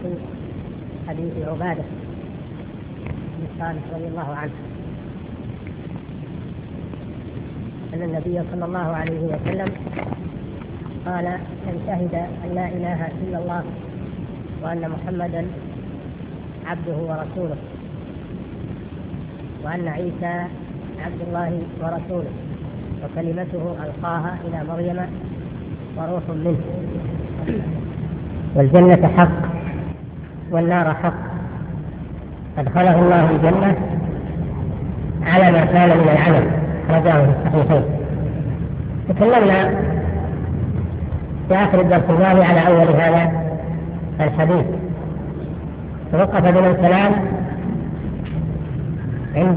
في حديث عبادة بن صالح رضي الله عنه أن النبي صلى الله عليه وسلم قال: من شهد أن لا إله إلا الله وأن محمدا عبده ورسوله وأن عيسى عبد الله ورسوله وكلمته ألقاها إلى مريم وروح منه، والجنة حق والنار حق، أدخله الله الجنة على ما كان من العمل. رجاه في الصحيحين. تكلمنا في آخر الدرس الماضي على أول هذا الحديث، توقف بنا الكلام عند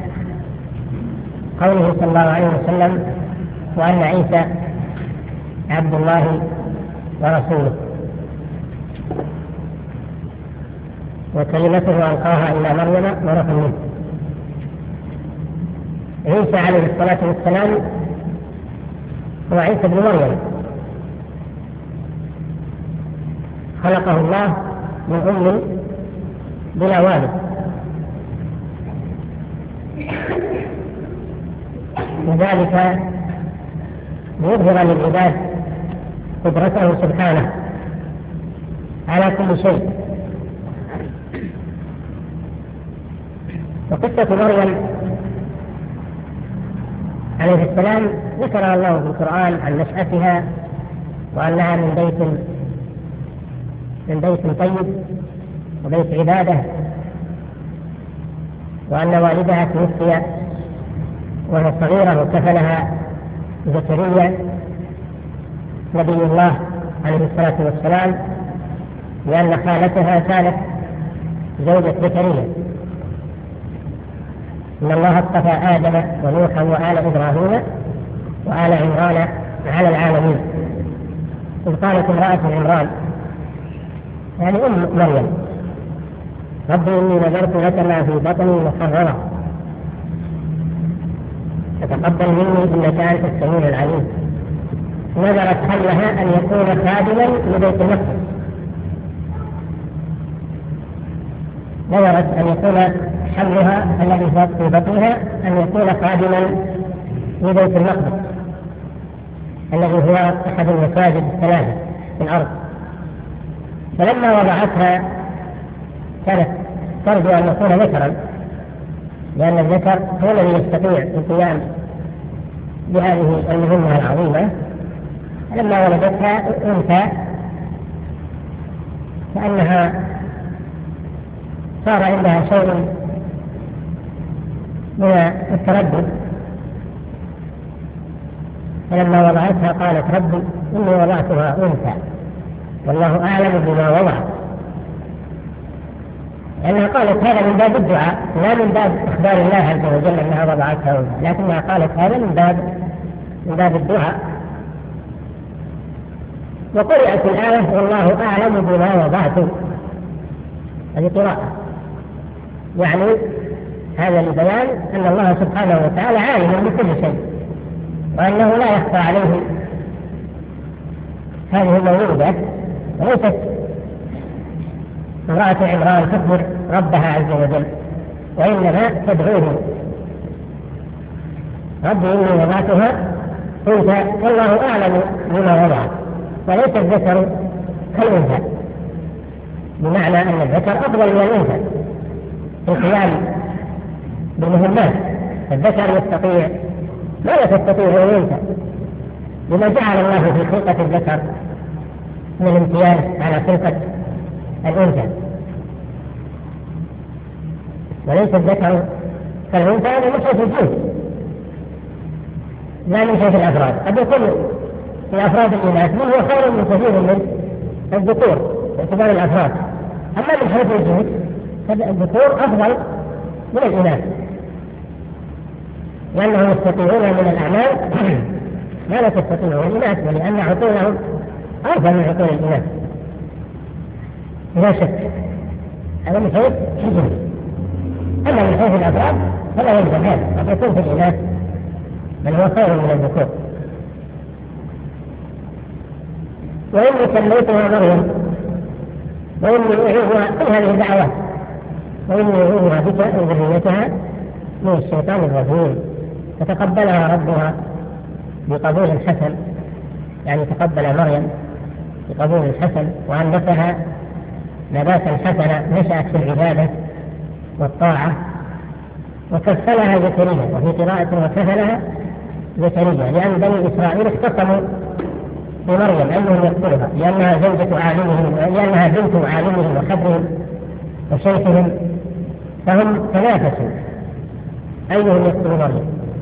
قوله صلى الله عليه وسلم: وأن عيسى عبد الله ورسوله وكلمته ألقاها إلى مريم وروح منه. عيسى عليه الصلاة والسلام هو عيسى بن مريم، خلقه الله من أم بلا والد، وذلك ليظهر للعباد قدرته سبحانه على كل شيء. وقصة مريم عليه السلام ذكرها الله في القرآن عن نشأتها، وأنها من بيت طيب وبيت عبادة، وأن والدها توفي وهي صغيرة وكفلها زكريا نبي الله عليه الصلاة والسلام، لأن خالتها كانت زوجة زكريا. إن الله اصطفى آدم ونوحا وآل إبراهيم وآل عمران على العالمين. إذ قالت امرأة عمران يعني أم مريم: ربي إني نذرت لك ما في بطني محررا فتقبل مني إنك أنت السميع العليم. نذرت حملها أن يكون خادما لبيت المقدس، نذرت أن يكون حملها الذي في بطنها أن يكون خادما لبيت المقدس الذي هو أحد المساجد الثلاثة في الأرض. فلما وضعتها كانت ترجو أن يكون ذكرا، لأن الذكر هو الذي يستطيع القيام بهذه المهمة العظيمة. لما ولدتها أنثى كأنها صار عندها شيء من التردد، فلما وضعتها قالت: ربي إني وضعتها أنثى والله أعلم بما وضعت. لأنها قالت هذا من باب الدعاء لا من باب إخبار الله عز وجل أنها وضعتها أنثى، لكنها قالت هذا من باب الدعاء. وقرأت الآية: والله أعلم بما وضعت. هذه قراءة، يعني هذا لبيان أن الله سبحانه وتعالى عالم بكل شيء، وأنه لا يخفى عليه هذه الموعظة. وليست امرأة عمران تخبر ربها عز وجل، وإنما تدعوه: ربي إني وضعتها أنثى والله أعلم بما وضعت. وليس الذكر كالأنثى، بمعنى أن الذكر أفضل من الأنثى في القيام بالمهمات. الذكر يستطيع ما لا تستطيع الأنثى، لما جعل الله في خلقة الذكر من الامتياز على خلقة الأنثى. وليس الذكر كالأنثى هذا من حيث الجنس لا من حيث الأفراد. قد يكون في أفراد الإناث من هو خير من كثير من الذكور باعتبار الأفراد، أما من حيث الجنس فالذكور أفضل من الإناث، لأنهم يستطيعون من الأعمال ما لا تستطيعه الإناث، ولأن عقولهم أفضل من عقول الإناث لا شك. هذا من حيث الجنس. أما من حيث الأفراد فلا يلزم هذا، قد يكون في الإناث من هو خير من الذكور. وإني سميتها مريم وإني أعيذها كل هذه الدعوات، وإني أعيذها بك وذريتها من الشيطان الرجيم. فتقبلها ربها بقبول حسن، يعني تقبل مريم بقبول حسن، وأنبتها نباتا حسنا نشأت في العبادة والطاعة. وكفلها زكريا، وفي قراءة وكفلها زكريا، لأن بني إسرائيل اختصموا بمريم أنهم يقتلها لأنها زوجة عالمهم، لأنها بنت عالمهم وحبرهم وشيخهم، فهم تنافسوا أيهم يقتل مريم.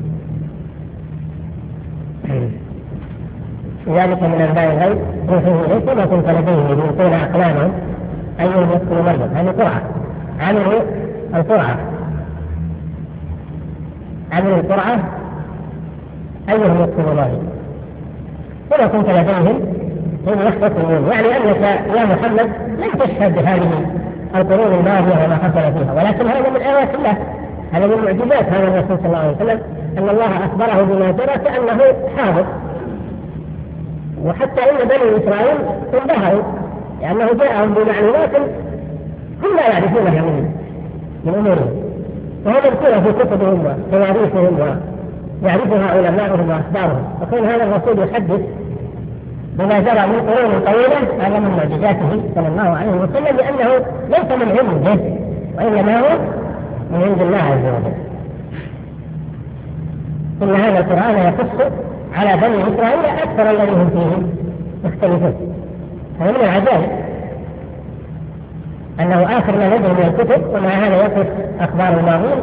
ذلك من أنباء الغيب نوحيه إليك وما كنت لديهم إذ يلقون أقلامهم أيهم يقتل مريم. هذه قرعة، عملوا القرعة، عملوا القرعة أيهم يقتل مريم وما كنت لديهم إذ يختصمون، يعني أنك يا محمد لم تشهد بهذه القرون الماضية وما حصل فيها، ولكن هذا من آيات الله، هذا من معجزات هذا الرسول صلى الله عليه وسلم، أن الله أخبره بما جرى كأنه حاضر. وحتى إن بني إسرائيل انبهروا لأنه جاءهم بمعلومات هم لا يعرفونها من أمورهم، وهو مذكورة في كتبهم وتواريخهم ويعرفها علماؤهم وأخبارهم. وكون هذا الرسول يحدث بما جرى من قرون طويلة هذا من معجزاته صلى الله عليه وسلم، لأنه ليس من عنده وإنما هو من عند الله عز وجل. إن هذا القرآن يقص على بني إسرائيل أكثر الذي هم فيه مختلفون. هذا من العجائب أنه آخر ما نزل من الكتب، ومع هذا يقص أخبار الماضين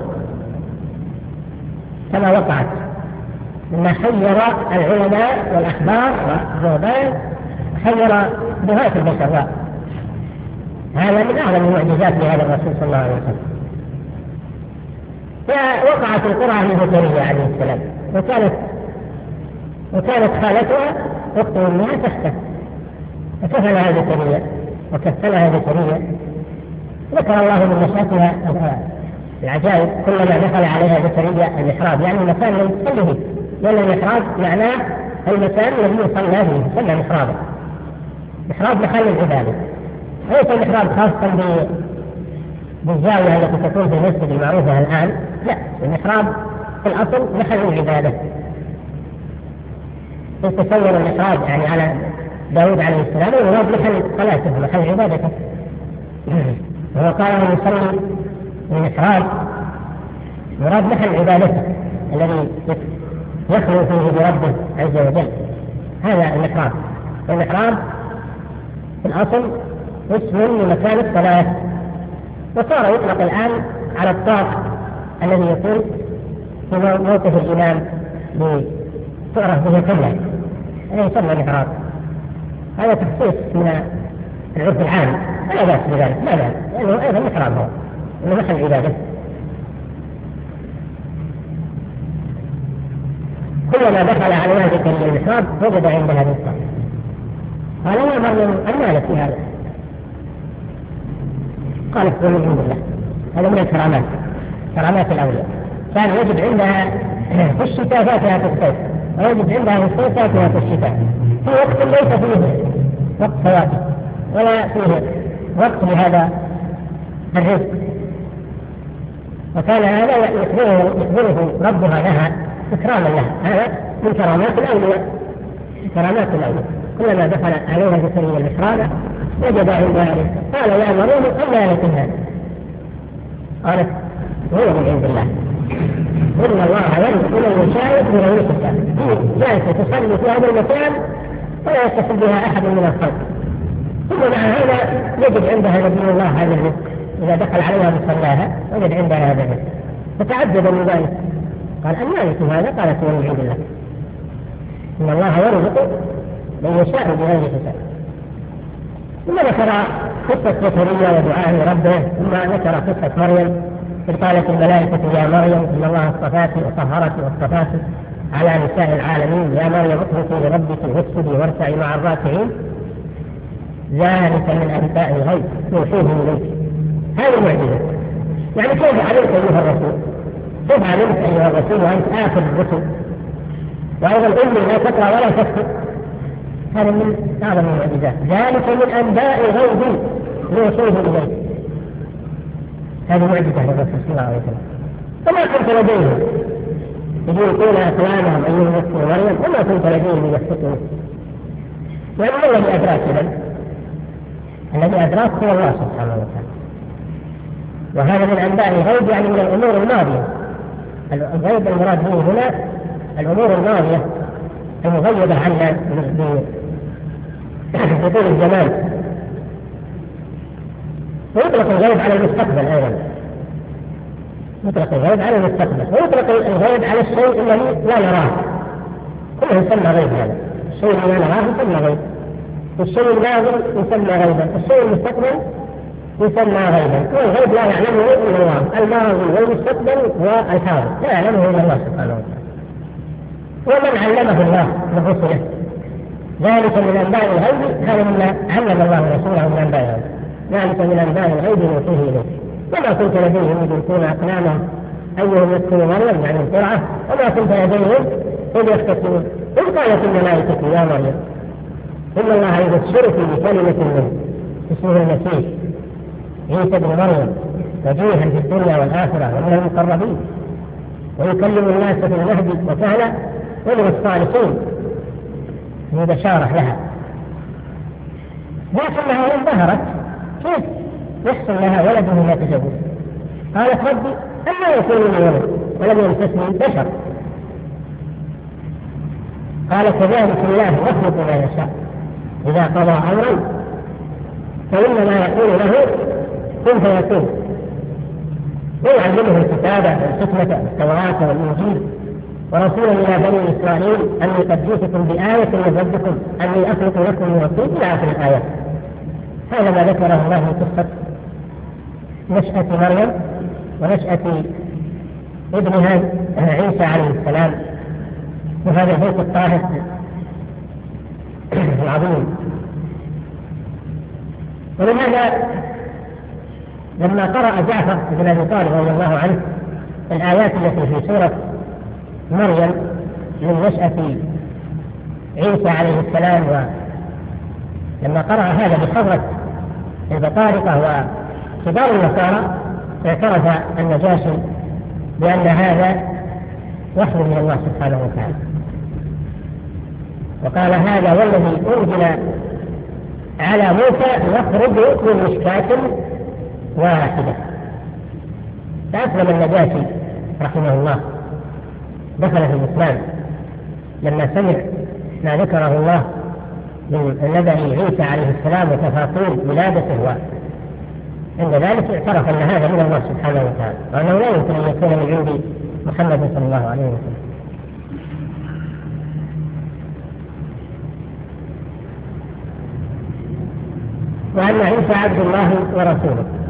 كما وقعت، مما حير العلماء والأحبار والرهبان، حير بهات البشر. هذا من أعظم المعجزات لهذا الرسول صلى الله عليه وسلم. فوقعت القرعة لزكريا عليه السلام، وكانت خالتها أخت أمها تحته، فكفلها زكريا. ذكر الله من نشأتها العجائب، كلما دخل عليها زكريا المحراب، يعني المكان الذي يصلي فيه، لأن المحراب معناه المكان الذي يصلى فيه، يسمى محرابا. محراب محل العبادة، ليس المحراب خاصا بالزاوية التي تكون في المسجد المعروفة الآن، لا، المحراب في الأصل محل العبادة. يتصور المحراب يعني على داود عليه السلام ويراد محل صلاته محل عبادته، وهو قال يصلي المحراب يراد محل عبادته الذي يخلو فيه بربه عز وجل، هذا المحراب. المحراب في الأصل اسم لمكان الصلاة، وصار يطلق الآن على الطاق الذي يكون في موقف الإمام لتعرف به القبلة، هذا يسمى محراب. هذا تخصيص من العرف العام، لا بأس بذلك، لا بأس، لأنه أيضا محراب، هو إنه محل عبادة. كلما دخل عليها ذكر المحراب وجد عندها رزقا. قال يا مريم أنى لك هذا؟ قالت من عند الله. هذا من الكرامات، كرامات الأولياء. كان يجد عندها في الشتاء فاتها في الصيف، ويجد عندها في الصيف فاتها في الشتاء، في وقت ليس فيه وقت فواكه ولا فيه وقت لهذا الرزق. وكان هذا يخبره ربها لها إكراما لها، هذا من كرامات الأولياء، كرامات الأولياء. كلما دخل عليها زكريا المحراب وجد عندها رزقا. قال يا مريم أنى لك هذا؟ قالت هو من عند الله، إن الله يرزق من يشاء بغير حساب. جالسة تصلي في هذا المكان ولا يتصل بها أحد من الخلق، ثم مع هذا يجد عندها نبي الله هذا الرزق. إذا دخل عليها مصلاها وجد عندها هذا الرزق، فتعجب من ذلك. قال أنى لك هذا؟ قالت هو من عند الله، إن الله يرزق من يشاء بغير حساب. ثم ذكر قصة زكريا ودعاء ربه، ثم ذكر قصة مريم إذ قالت الملائكة يا مريم إن الله اصطفاك وطهرك واصطفاك على نساء العالمين، يا مريم اقنتي لربك واسجدي واركعي مع الراكعين، ذلك من أنباء الغيب نوحيه إليك. هذه معجزة. يعني كيف علمت أيها الرسول؟ كيف علمت أيها الرسول وأنت آخر الرسل؟ وأيضا أمي لا تقرأ ولا تكتب، هذا من أعظم المعجزات. ذلك من أنباء الغيب لوصوله إليه. هذه معجزة للرسول صلى الله عليه وسلم. وما كنت لديهم يقولون أقوامهم أيهم يكفر مريم، وما كنت لديهم يسقطون. يعني الذي أدراك إذن؟ الذي أدراك هو الله سبحانه وتعالى. وهذا من أنباء الغيب، يعني من الأمور الماضية. الغيب المراد به هنا الأمور الماضية المغيبة عنا بطول الزمان. ويطلق الغيب على المستقبل أيضا، يطلق الغيب على المستقبل، ويطلق الغيب على الشيء الذي لا نراه، كله يسمى غيب. هذا الشيء الذي لا نراه يسمى غيب، الشيء اللازم يسمى غيبا، الشيء المستقبل يسمى غيبا. والغيب لا يعلمه إلا الله، الماضي والمستقبل والحاضر لا يعلمه إلا الله سبحانه وتعالى. ومن علمه الله لرسله ذلك من أنباء الغيب، هذا مما علم الله رسوله من أنباء الغيب، ذلك من أنباء الغيب نوحيه إليه. وما كنت لديهم إذ يلقون أقلامهم أيهم يكفر مريم، يعني القرعة، وما كنت لديهم إذ يختصمون إذ قالت الملائكة يا مريم إن الله يبشرك بكلمة منه اسمه المسيح عيسى ابن مريم وجيها في الدنيا والآخرة ومن المقربين ويكلم الناس في المهد وكهلا ومن الصالحين. هي بشارة لها، لكنها إن ظهرت كيف يحصل لها ولد وهي تزوج؟ قالت ربي أما يكون لي ولد ولم يمسسني بشر. قال كذلك الله يخلق ما يشاء إذا قضى أمرا فإنما يقول له كن فيكون. ويعلمه الكتابة والحكمة والتوراة والإنجيل ورسولا إلى بني إسرائيل أني قد جئتكم بآية من ربكم أني أخلق لكم من الطين إلى آخر الآيات. هذا ما ذكره الله في قصة نشأة مريم ونشأة ابنها عيسى عليه السلام، وهذا البيت الطاهر العظيم. ولهذا لما قرأ جعفر بن أبي طالب رضي الله عنه الآيات التي في سورة مريم من نشأة عيسى عليه السلام، ولما قرأ هذا بحضرة البطارقة وكبار النصارى اعترف النجاشي بأن هذا وحي من الله سبحانه وتعالى، وقال هذا والذي أنزل على موسى يخرج من مشكاة واحدة. فأسلم النجاشي رحمه الله، دخل في الإسلام لما سمع ما ذكره الله من نبأ عيسى عليه السلام وتفاصيل ولادته، عند ذلك اعترف أن هذا من الله سبحانه وتعالى، وأنه لا يمكن أن يكون من عند محمد صلى الله عليه وسلم. وأن عيسى عبد الله ورسوله.